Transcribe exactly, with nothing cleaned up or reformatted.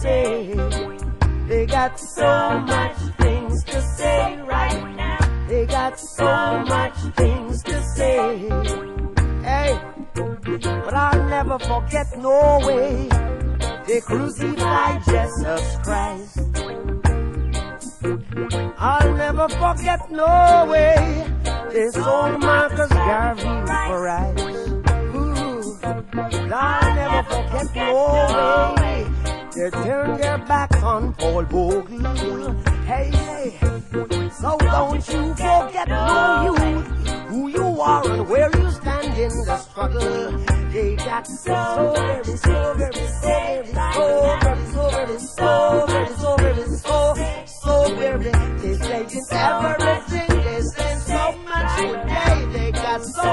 say. They got so much things to say right now. They got so much things to say. Hey, but I'll never forget no way they crucified Jesus Christ. I'll never forget no way they sold Marcus Garvey for rice. Ooh, I'll never forget no way they turned their back on Paul Bogle. Hey, hey, so don't you forget no youth, who you are and where you stand in the struggle. They got so very, so very, so very, so very, so very, so very, so very, so, so very. They say it's everything, they say so much today. They got so